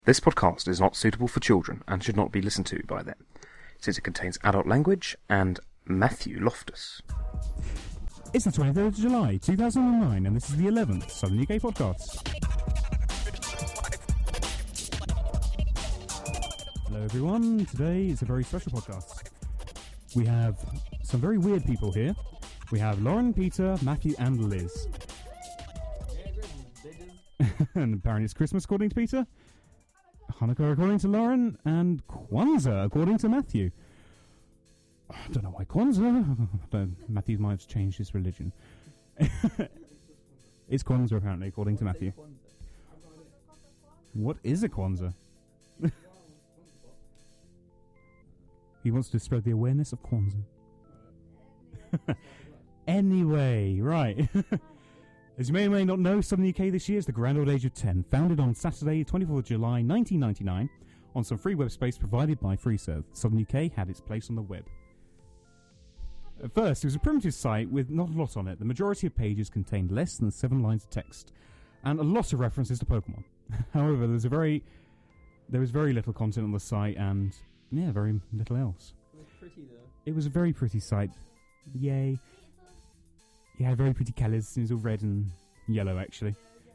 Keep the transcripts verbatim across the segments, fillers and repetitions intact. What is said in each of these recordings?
This podcast is not suitable for children and should not be listened to by them, since it contains adult language and Matthew Loftus. It's the twenty-third of July, two thousand nine, and this is the eleventh Southern U K podcast. Hello everyone, today is a very special podcast. We have some very weird people here. We have Lauren, Peter, Matthew and Liz. And apparently it's Christmas according to Peter, Hanukkah according to Lauren, and Kwanzaa according to Matthew. I don't know why Kwanzaa. Matthew might have changed his religion. It's Kwanzaa apparently according to Matthew. What is a Kwanzaa? He wants to spread the awareness of Kwanzaa. Anyway, right. As you may or may not know, Southern U K this year is the grand old age of ten, founded on Saturday, twenty-fourth of July, nineteen ninety-nine, on some free web space provided by FreeServe. Southern U K had its place on the web. At first, it was a primitive site with not a lot on it. The majority of pages contained less than seven lines of text, and a lot of references to Pokemon. However, there was a very, there was very little content on the site, and yeah, very little else. It was pretty though. It was a very pretty site. Yay. Yeah, very pretty colours. It was all red and yellow, actually.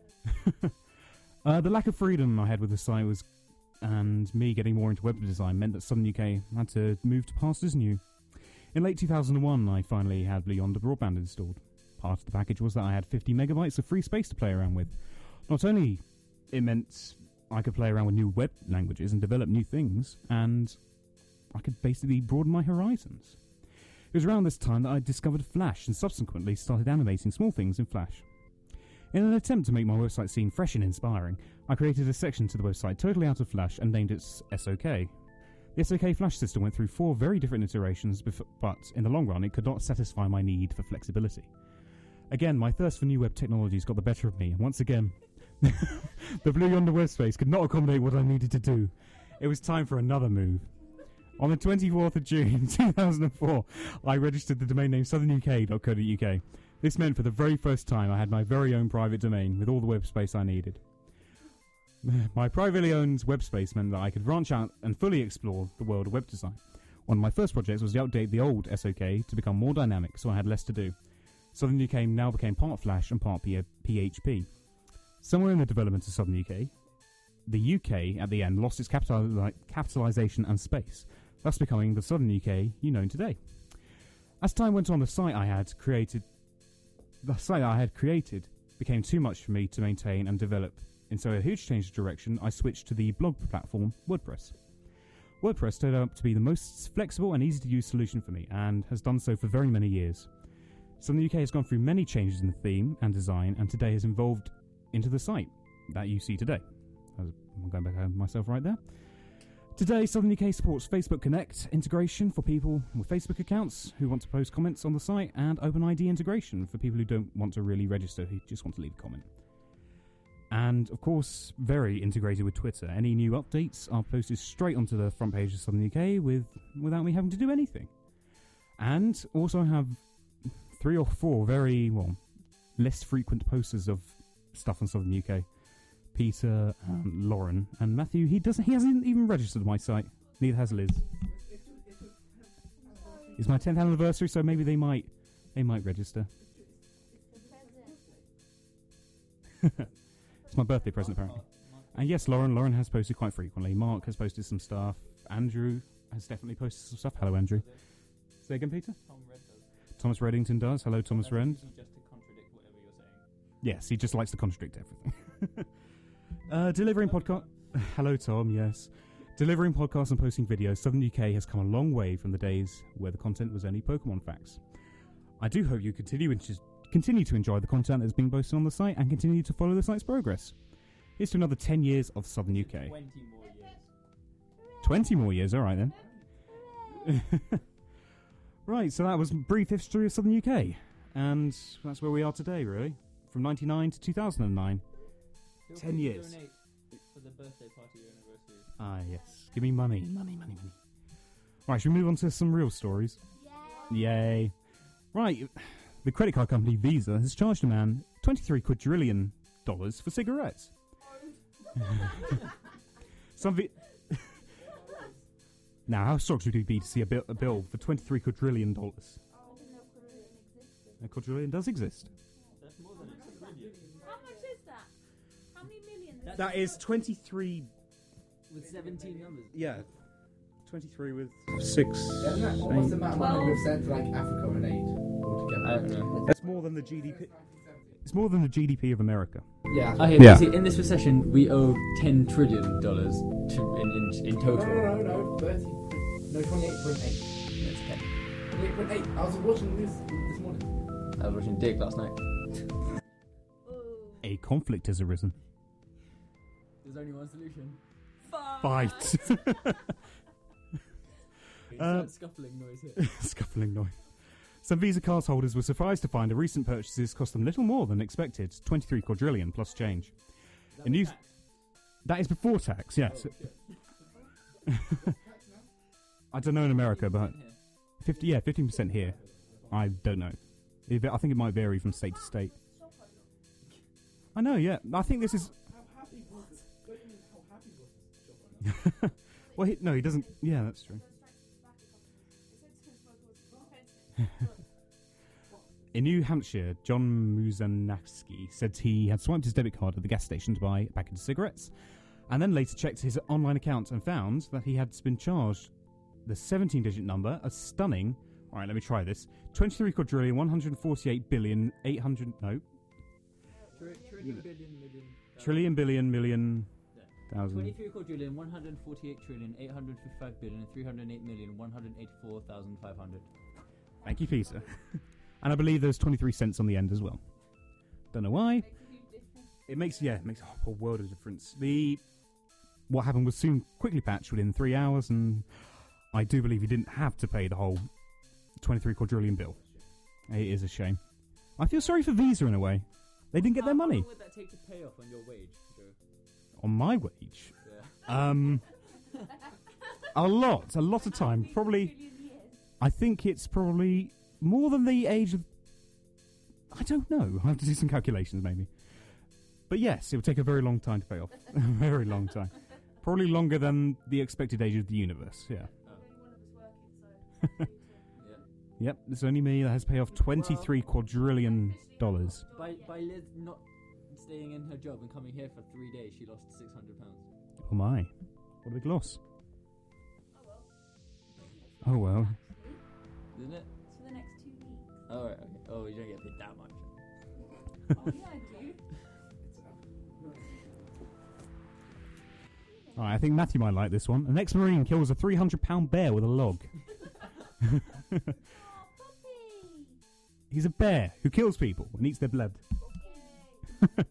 uh, the lack of freedom I had with the site was, and me getting more into web design, meant that Southern U K had to move to pastures new. In late two thousand one, I finally had Blue Yonder broadband installed. Part of the package was that I had fifty megabytes of free space to play around with. Not only it meant I could play around with new web languages and develop new things, and I could basically broaden my horizons. It was around this time that I discovered Flash and subsequently started animating small things in Flash. In an attempt to make my website seem fresh and inspiring, I created a section to the website totally out of Flash and named it S O K. The S O K Flash system went through four very different iterations, bef- but in the long run it could not satisfy my need for flexibility. Again, my thirst for new web technologies got the better of me, and once again, the Blue Yonder web space could not accommodate what I needed to do. It was time for another move. On the twenty-fourth of June two thousand four, I registered the domain name southern U K dot co dot U K. This meant for the very first time I had my very own private domain with all the web space I needed. My privately owned web space meant that I could branch out and fully explore the world of web design. One of my first projects was to update the old S O K to become more dynamic, so I had less to do. Southern U K now became part Flash and part P H P. Somewhere in the development of Southern U K, the U K at the end lost its capitali- capitalisation and space, thus becoming the Southern U K you know today. As time went on, the site I had created, the site I had created became too much for me to maintain and develop, and so a huge change of direction, I switched to the blog platform WordPress. WordPress turned out to be the most flexible and easy to use solution for me, and has done so for very many years. Southern U K has gone through many changes in the theme and design, and today has evolved into the site that you see today. I'm going back home myself right there. Today, Southern U K supports Facebook Connect integration for people with Facebook accounts who want to post comments on the site, and OpenID integration for people who don't want to really register, who just want to leave a comment. And, of course, very integrated with Twitter. Any new updates are posted straight onto the front page of Southern U K with, without me having to do anything. And also have three or four very, well, less frequent posters of stuff on Southern U K. Peter, um, Lauren, and Matthew. He doesn't. He hasn't even registered my site. Neither has Liz. It's my tenth anniversary, so maybe they might, they might register. It's my birthday present, apparently. And yes, Lauren. Lauren has posted quite frequently. Mark has posted some stuff. Andrew has definitely posted some stuff. Hello, Andrew. Say again, Peter. Tom Red does. Thomas Reddington does. Hello, Thomas Rend. Just to contradict whatever you're saying. Yes, he just likes to contradict everything. Uh, delivering podcast. Hello, Tom. Yes, delivering podcasts and posting videos. Southern U K has come a long way from the days where the content was only Pokemon facts. I do hope you continue in- continue to enjoy the content that's being posted on the site and continue to follow the site's progress. Here's to another ten years of Southern U K. Twenty more years. Twenty more years. All right then. Right. So that was brief history of Southern U K, and that's where we are today. Really, from ninety-nine to two thousand nine. Feel Ten free to years. donate for the birthday party anniversary. Ah, yes. Give me money. Money, money, money. Right, should we move on to some real stories? Yay. Yay. Right, the credit card company Visa has charged a man twenty-three quadrillion dollars for cigarettes. Some vi- Now, how shocked would you be to see a bill, a bill for twenty-three quadrillion dollars? A quadrillion does exist. That's more than a trillion. How much is that? How many million? That's That is twenty-three. with seventeen numbers. Yeah, twenty-three with six. Yeah, no, what's the amount of money we've sent to like Africa and aid altogether? I don't know. That's more than the G D P. It's more than the G D P of America. Yeah. Okay, Yeah. see, in this recession, we owe ten trillion dollars to in, in in No, total. no, no, no, thirty. No, twenty-eight point eight. That's ten. twenty-eight point eight. I was watching this this morning. I was watching Dig last night. A conflict has arisen. There's only one solution. Fight. Uh, Insert scuffling noise here. Scuffling noise. Some Visa card holders were surprised to find a recent purchases cost them little more than expected, twenty-three quadrillion plus change. A new that is before tax, yes. I don't know in America, but fifty, yeah, fifteen percent here. I don't know. It- I think it might vary from state to state. I know, yeah. I think this is. Well, he, no, he doesn't. Yeah, that's true. In New Hampshire, John Muzanowski said he had swiped his debit card at the gas station to buy a packet of cigarettes, and then later checked his online account and found that he had been charged the seventeen-digit number, a stunning. All right, let me try this: twenty-three quadrillion, one hundred forty-eight billion, eight hundred. No, Tri- trillion, billion, million. thousand. trillion, billion, million, thousand. twenty-three quadrillion, one hundred forty-eight trillion, eight hundred fifty-five billion, three hundred eight million, one hundred eighty-four thousand five hundred. Thank you, Peter. And I believe there's twenty-three cents on the end as well. Don't know why. It makes yeah, it makes a whole world of difference. The what happened was soon quickly patched within three hours, and I do believe he didn't have to pay the whole twenty-three quadrillion bill. It is a shame. I feel sorry for Visa in a way. They didn't get their money How long would that take to pay off on your wage, Joe? on my wage. Yeah. Um, a lot, a lot of time. Probably, I think it's probably more than the age of. I don't know. I have to do some calculations, maybe. But yes, it would take a very long time to pay off. A very long time. Probably longer than the expected age of the universe. Yeah. Yeah. Yep. It's only me that has to pay off twenty-three quadrillion dollars. By by Liz not staying in her job and coming here for three days, she lost six hundred pounds. Oh my! What a big loss. Oh well. Isn't it? It's for the next two weeks. Oh, right, okay. Oh, you don't get paid that much. Oh, yeah, I do. All right, I think Matthew might like this one. An ex-marine kills a three hundred pound bear with a log. Oh, puppy! He's a bear who kills people and eats their blood. Okay.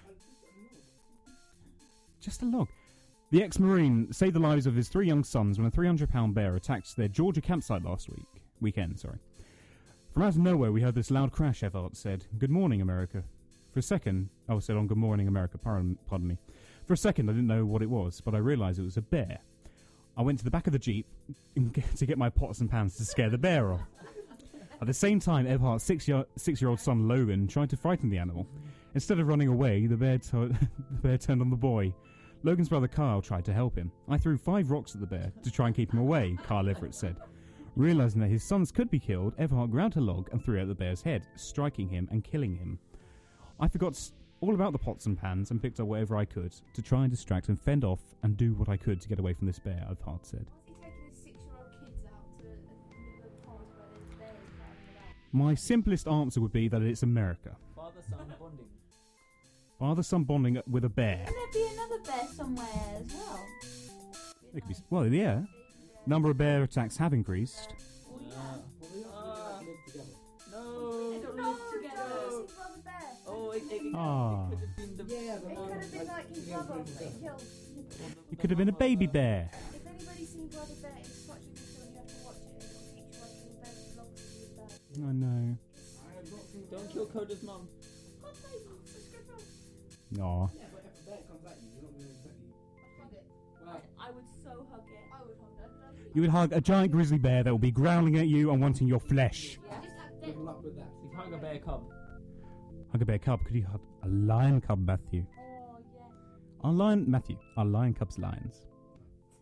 Just a log. The ex-marine saved the lives of his three young sons when a three hundred pound bear attacked their Georgia campsite last week. Weekend, sorry. From out of nowhere, we heard this loud crash, Everhart said. Good morning, America. For a second... Oh, said on Good Morning, America. Pardon, pardon me. For a second, I didn't know what it was, but I realised it was a bear. I went to the back of the Jeep to get my pots and pans to scare the bear off. At the same time, Everhart's six-year- six-year-old son, Logan, tried to frighten the animal. Instead of running away, the bear, t- the bear turned on the boy. Logan's brother Kyle tried to help him. I threw five rocks at the bear to try and keep him away, Kyle Everett said. Realising that his sons could be killed, Everhart grabbed a log and threw it at the bear's head, striking him and killing him. I forgot s- all about the pots and pans and picked up whatever I could to try and distract and fend off and do what I could to get away from this bear, Everhart said. Why is he taking his six-year-old kids out to a, a pond where there's bears crowding about? My simplest answer would be that it's America. Father-son bonding. Father-son bonding with a bear. Can there be another bear somewhere as well? It could be, well, yeah. Number of bear attacks have increased. Oh, yeah. Ah. They No. don't live together. His brother bear. Oh, it, it, it, Ah. it could have been the. Yeah, It could have been like his brother that he killed. It could have been a baby bear. If anybody's seen Brother Bear, it's such a good film, you have to watch it. It'll teach you watching the bear's vlogs with his dad. I know. Don't kill Coda's mum. Oh, baby, it's such a good film. Aw. Yeah, but if a bear comes at you, you're not going to exactly. I'd hug it. Well, I would so hug it. I would hug it. You would hug a giant grizzly bear that will be growling at you and wanting your flesh. Yeah. Just like good luck with that. If hung a bear cub. Hug a bear cub. Could you hug a lion cub, Matthew? Oh, yeah. Are lion Matthew? Are lion cubs lions?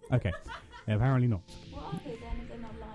Okay. Yeah, apparently not. What are they then if they're not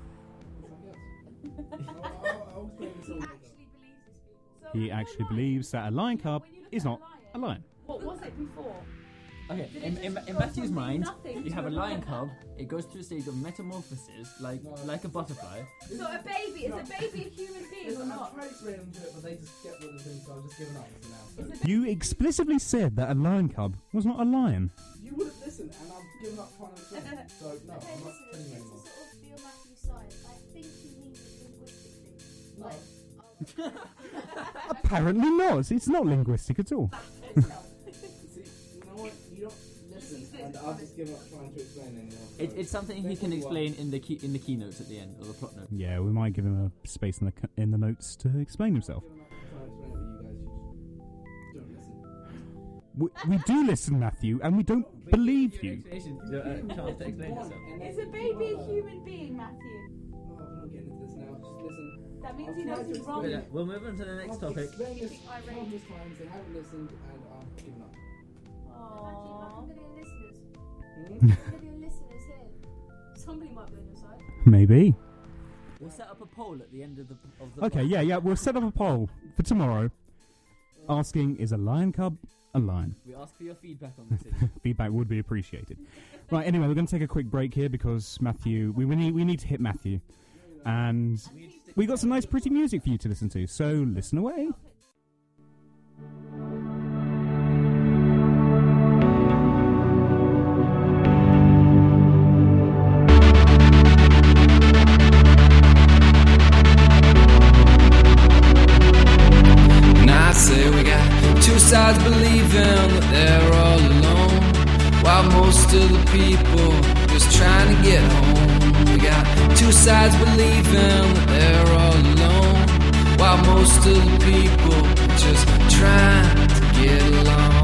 lying? He actually believes that a lion cub is not a lion. What was it before? Okay, Did it in, just in, go in Matthew's from mind, nothing you to have a a lion lion? cub. It goes through a stage of metamorphosis, like No. like a butterfly. So a baby, is a baby a human being or Listen, not? I've tried explaining them to it, but they just get rid of things, so I've just given up for now. Is a You explicitly said that a lion cub was not a lion. You wouldn't listen, and I've given up trying to explain. So, no, Okay, I'm not listen, telling you it's anymore. to sort of feel Matthew's side. I think he means it linguistically. No. Like, oh. Apparently not. It's not linguistic at all. See, you know what? You don't listen, and I've just given up trying to explain anymore. So It, it's something he think can what you explain in the key, in the keynotes at the end, or the plot note. Yeah, we might give him a space in the c- in the notes to explain himself. I've given up trying to explain it, but you guys you don't listen. We, we do listen, Matthew, and we don't believe you. Explanation, uh, chance to explain yourself. Is a baby a human being, Matthew? Oh, we're not getting into this now. Just listen. That means I've he knows tried to he's wrong. explain But, uh, we'll move on to the next I've topic. explained this Irate. countless times, they haven't listened, and I've given up. Aww. one million listeners. Hmm? one million listeners here. Somebody might be on your side. Maybe. We'll set up a poll at the end of the of the. Okay, pod. yeah, yeah. We'll set up a poll for tomorrow, asking: is a lion cub a lion? We ask for your feedback on this issue. Feedback would be appreciated. Right. Anyway, we're going to take a quick break here because Matthew. We, we need we need to hit Matthew, and we got some nice, pretty music for you to listen to. So listen away. And I say we got two sides believing that they're all alone, while most of the people just trying to get home. We got two sides believing that they're all alone, while most of the people just trying to get along.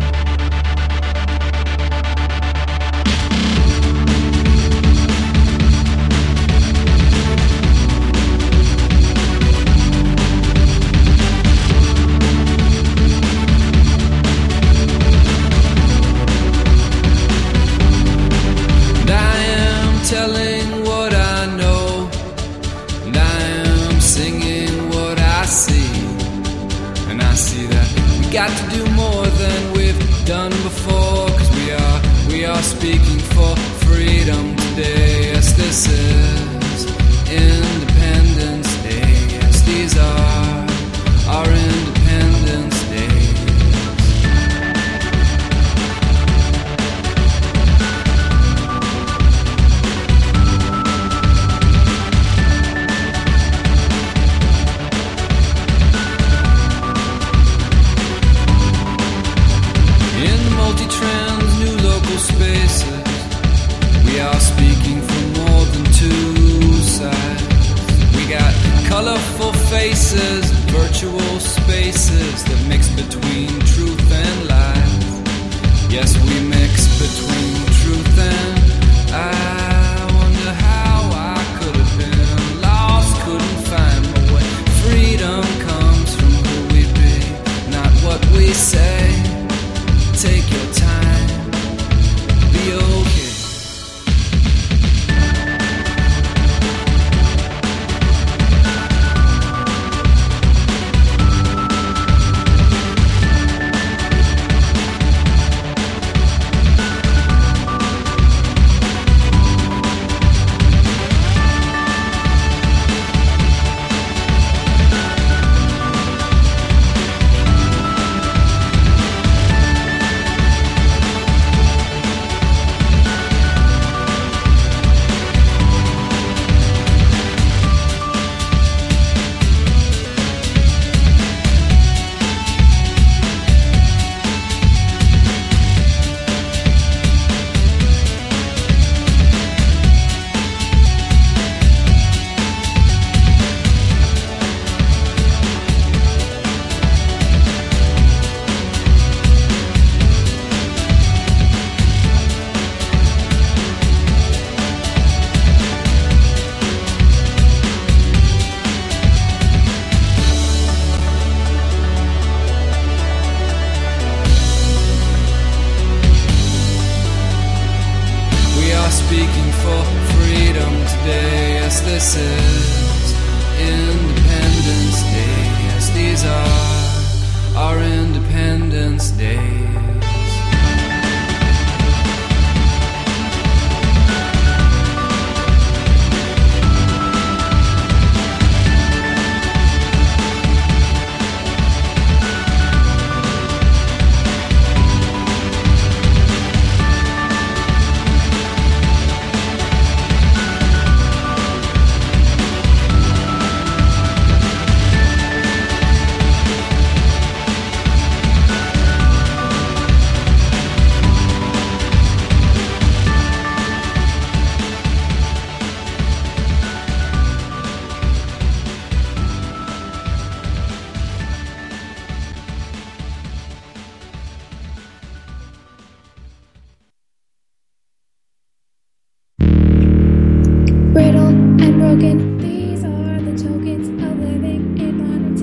And I am telling what I know, and I am singing what I see. And I see that we got to do more than we've done before, 'cause we are, we are speaking for freedom today. Yes, this is Independence Day. Yes, these are our Independence Days. In the multi-trends, new local spaces, we are speaking from more than two sides. speaking for freedom today. Yes, this is Independence Day. Yes, these are our Independence Days. Brittle and broken, these are the tokens of living in modern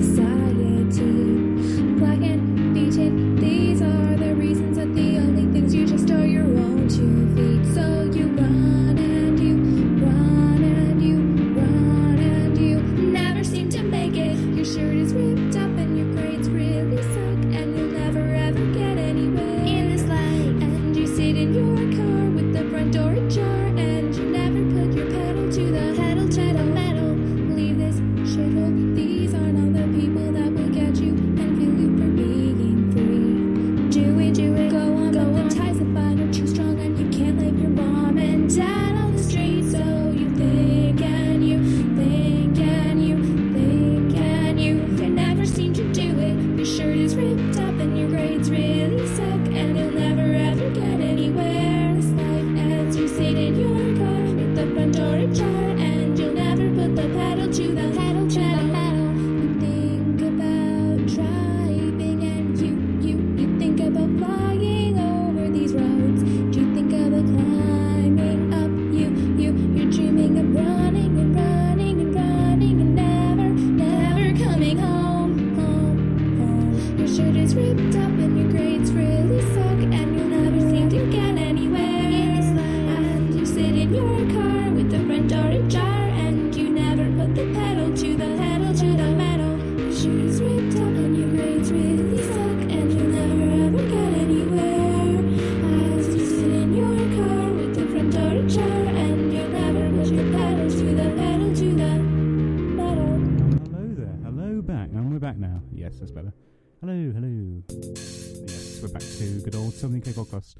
society. Black and beaten, these are the reasons that the only things you trust are your own two feet. So you run and you run and you run and you never seem to make it. Your shirt is ripped up and your grades really suck, and you'll never ever get anywhere in this life. And you sit in your car with the front door ajar, and you never put your pedal to the pedal to the metal. Leave this shithole. These aren't all the people that will get you and feel you for being free. Do it, do it, go on, go on. Ties that bind are too strong, and you can't leave your mom and dad on the street. So you think and you think and you think and you you never seem to do it. Your shirt is ripped up and your grades really suck, and you'll never ever get anywhere in this life. As you sit in your car with the front door ajar, and you'll never put the pedal to the pedal to the metal. You think about driving, and you you you think about flying over these roads. Do you think about climbing up? You you you're dreaming of running and running and running and never never coming home home home. Your shirt is ripped up and your grades really suck, and you'll never seem to get anywhere in this life. And you sit in your car with the front door ajar, and you never put the pedal to the pedal to the metal. Your shirt is ripped up and your grades really suck, and you'll never ever get anywhere. As you sit in your car with the front door ajar, and you'll never put your pedal to the pedal to the metal. Hello there. Hello back. And we're back now. Yes, that's better. Hello, hello. Yes, we're back to good old Southern U K podcast.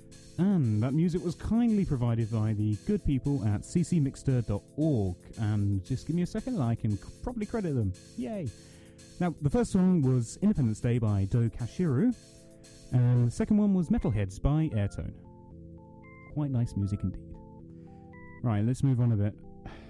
And that music was kindly provided by the good people at c c mixter dot org. And just give me a second and I can c- properly credit them. Yay. Now, the first one was Independence Day by Do Kashiru. And the second one was Metalheads by Airtone. Quite nice music indeed. Right, let's move on a bit.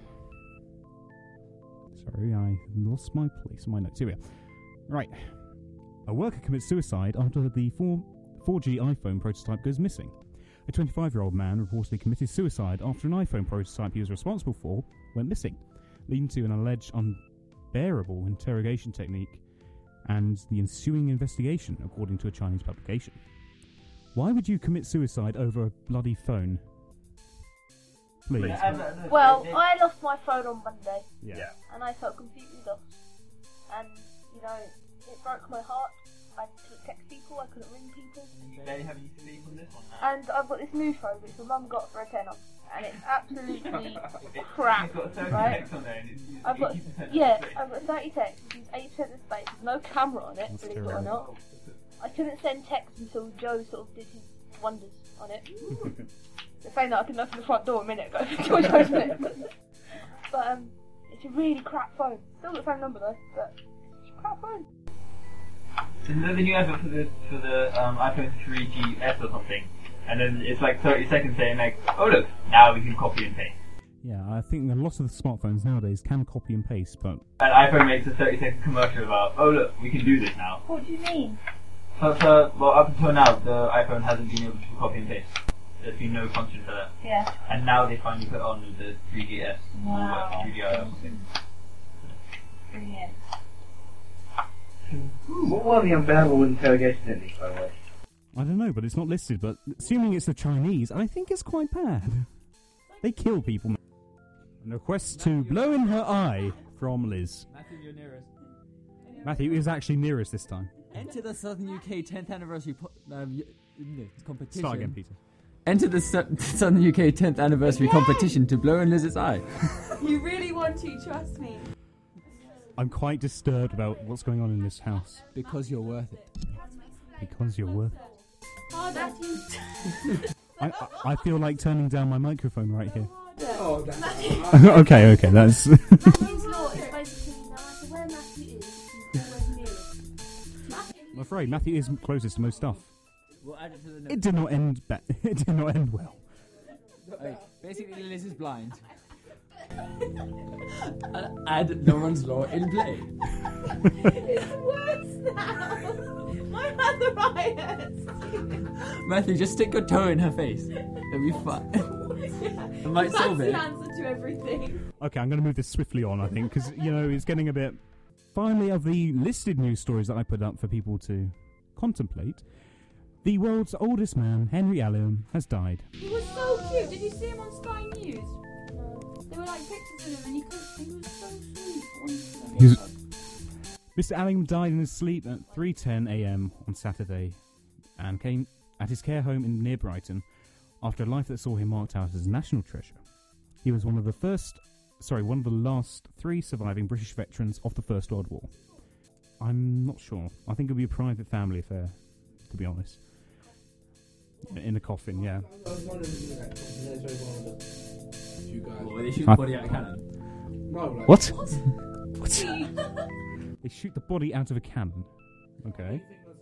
Sorry, I lost my place in my notes. Here we are. Right. A worker commits suicide after the four G iPhone prototype goes missing. A twenty-five-year-old man reportedly committed suicide after an iPhone prototype he was responsible for went missing, leading to an alleged unbearable interrogation technique and the ensuing investigation, according to a Chinese publication. Why would you commit suicide over a bloody phone? Please. Well, I lost my phone on Monday, Yeah. and I felt completely lost. And, you know, it broke my heart. I couldn't text people, I couldn't ring people. And you barely have any sleep on this one now. And I've got this new phone, which my mum got for a tenner. And it's absolutely crap, It's got thirty right? texts on there and it's used I've got, eighty percent of yeah, the space. I've got thirty texts, which is eighty percent of the space. There's no camera on it, That's believe it or terrible. not. I couldn't send texts until Joe sort of did his wonders on it. The saying that I couldn't open the front door a minute ago until Joe opened it. But um, it's a really crap phone. Still got the same number though, but it's a crap phone. There's another new advert for the for the um, iPhone three G S or something, and then it's like thirty seconds saying like, oh look, now we can copy and paste. Yeah, I think a lot of the smartphones nowadays can copy and paste, but And iPhone makes a thirty second commercial about, oh look, we can do this now. What do you mean? So, so well, up until now, the iPhone hasn't been able to copy and paste. There's been no function for that. Yeah. And now they finally put it on with the three G S. Wow. Or three G I or something. Brilliant. What were the unbearable interrogation techniques, by the way? I don't know, but it's not listed, but assuming it's the Chinese, I think it's quite bad. They kill people. And a request to blow in her eye from Liz. Matthew, you're nearest. Matthew is actually nearest this time. Enter the Southern U K tenth anniversary po- um, y- no, competition. Start again, Peter. Enter the Su- Southern U K tenth anniversary Again? competition to blow in Liz's eye. You really want to, trust me. I'm quite disturbed about what's going on in this house. Because you're worth it. Because you're worth it. Hard Matthew. I, I, I feel like turning down my microphone right here. Oh, that's okay, okay, that's... Matthew's law is basically no matter where Matthew is, he's always nearest. I'm afraid Matthew is closest to most stuff. We'll add it to the It notes. did not end ba- It did not end well. Okay, basically, Liz is blind. And add Lauren's law in play. It's worse now. My arthritis. Matthew, just stick your toe in her face. It'll be fine. It might That's solve the it. answer to everything. Okay, I'm going to move this swiftly on, I think, because, you know, it's getting a bit... Finally, of the listed news stories that I put up for people to contemplate, the world's oldest man, Henry Allen, has died. He was so cute. Did you see him on Sky News? There were like pictures of him and you could, he was so sweet. honestly. He was- Mister Allen died in his sleep at three ten a.m. on Saturday and came at his care home in near Brighton after a life that saw him marked out as a national treasure. He was one of the first, sorry, one of the last three surviving British veterans of the First World War. I'm not sure. I think it'll be a private family affair, to be honest. In a coffin, yeah. I was wondering if you like, there's one of the you guys. Well, they shoot I- the body out of cannon. No, like, What? What? They shoot the body out of a cannon. Okay.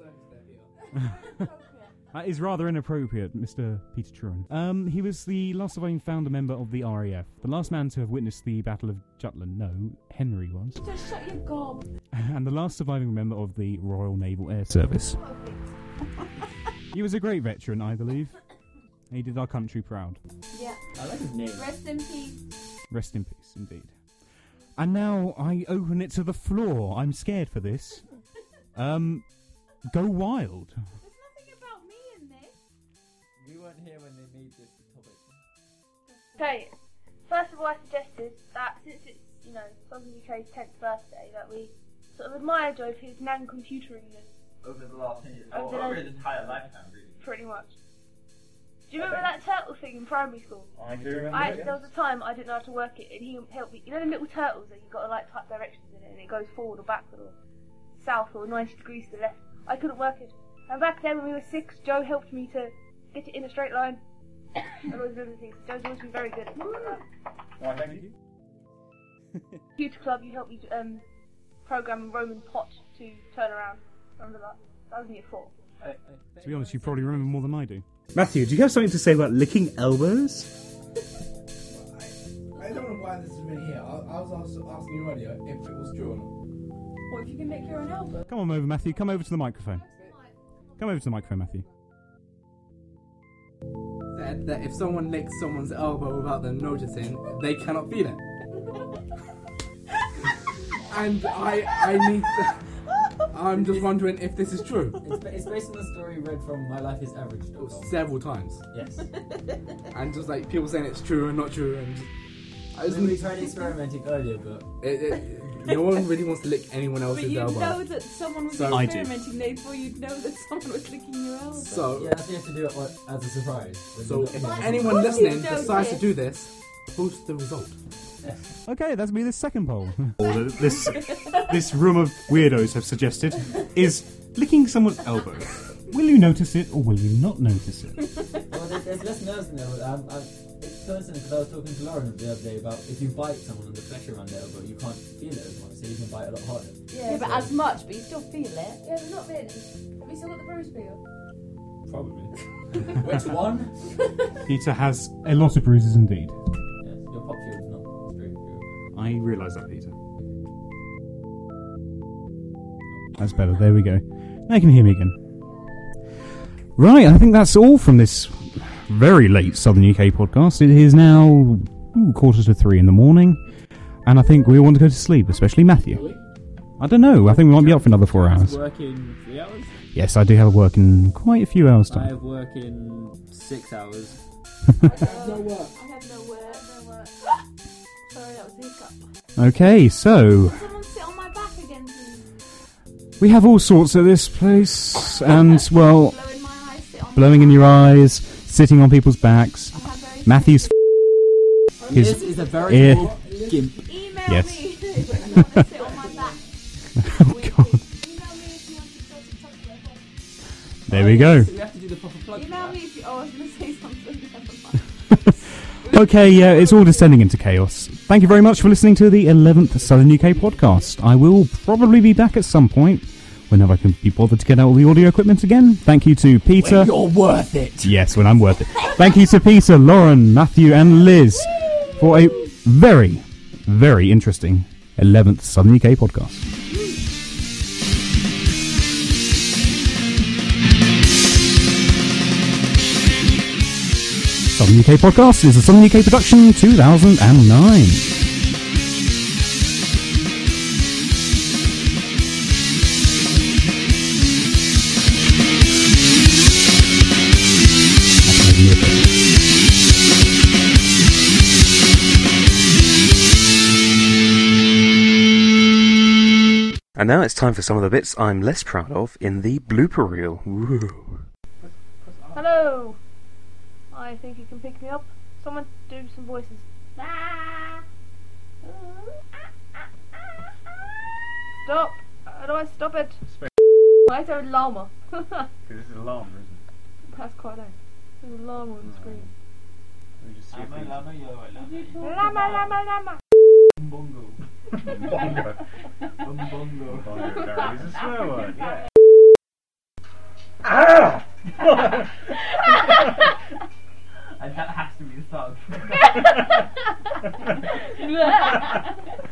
That is rather inappropriate, Mister Peter Truran. Um, he was the last surviving founder member of the R A F. The last man to have witnessed the Battle of Jutland. No, Henry was. Just shut your gob. And the last surviving member of the Royal Naval Air Service. He was a great veteran, I believe. He did our country proud. Yeah. I like his name. Rest in peace. Rest in peace, indeed. And now I open it to the floor. I'm scared for this. Um, go wild. There's nothing about me in this. We weren't here when they made this topic. Okay, first of all, I suggested that since it's, you know, Southern U K's tenth birthday, that we sort of admire Joe for his non-computeringness, Over the last ten years. Over Oh, the over last- his entire lifetime, really. pretty much. Do you remember that turtle thing in primary school? I do remember I, it, there was a time I didn't know how to work it, and he helped me. You know the little turtles that you've got to like type directions in it, and it goes forward or backward or south or ninety degrees to the left. I couldn't work it. And back then when we were six, Joe helped me to get it in a straight line. And all those other things. Joe's always been very good at things like that. Why, thank you. Computer Club, you helped me um, program a Roman pot to turn around. Remember that? That was in year four. To be honest, you probably remember more than I do. Matthew, do you have something to say about licking elbows? I, I don't know why this is really here. I, I was ask, asking you earlier if it was true or not. What if you can lick your own elbow? Come on over, Matthew. Come over to the microphone. Come over to the microphone, Matthew. Said that if someone licks someone's elbow without them noticing, they cannot feel it. And I, I need. To, I'm just wondering if this is true. It's, it's based on the story read from My Life is Average. Several times, Yes. and just like people saying it's true and not true, and just, I just we need. tried experimenting earlier, but It, it, no one really wants to lick anyone But else's you'd elbow. know that someone was So- I do. experimenting before you'd know that someone was licking your elbow. So, yeah, that's why you have to do it on- as a surprise. When so you're if not- anyone What listening you don't decides to get. do this, post the result. Okay, that's me. The second poll. this this room of weirdos have suggested is licking someone's elbow. Will you notice it or will you not notice it? Well, there, there's less nerves now. Um, um, it's coincident because I was talking to Lauren the other day about if you bite someone on the flesh around the elbow, you can't feel it as much, so you can bite a lot harder. Yeah, but as much, but you still feel it. Yeah, but not really. Have you still got the bruise peel? Probably. Which one? Peter has a lot of bruises indeed. Yes, your pop shield's not straight through. I realise that, Peter. That's better. There we go. Now you can hear me again. Right, I think that's all from this very late Southern U K podcast. It is now ooh, quarter to three in the morning, and I think we all want to go to sleep, especially Matthew. I don't know. I think we might be up for another four hours. Work in three hours? Yes, I do have work in quite a few hours' I time. have work in six hours. I have no work. I have no work. Okay, so Can someone sit on my back again, please? we have all sorts at this place, and well, Blow in my eyes, sit on blowing in your eyes, sitting on people's backs. I have very Matthew's Liz his is a very ear. small gimp. Email Yes. me if you want to sit on my back. oh god, Email me if you want to go to touch my head. there we go. We have to do the proper plug. for Email that. me if you. Oh, I was going to say something. Never mind. Okay, yeah, it's all descending into chaos. Thank you very much for listening to the eleventh Southern U K podcast. I will probably be back at some point whenever I can be bothered to get out all the audio equipment again. Thank you to Peter. You're worth it. Yes, when I'm worth it. Thank you to Peter, Lauren, Matthew, and Liz for a very, very interesting eleventh Southern U K podcast. Southern U K podcast is a Southern U K production, two thousand nine. And now it's time for some of the bits I'm less proud of in the blooper reel. Woo. Hello. I think you can pick me up. Someone do some voices. Stop. How do I stop it? Why is there a llama? Because this is a llama, isn't it? That's quite nice. There's a llama on the screen. Let me just see if we... Llama, llama, Llama, llama, llama. Bongo. Bongo. Bongo. Bongo. There is a swear word, yeah. Ah! And that has to be the start.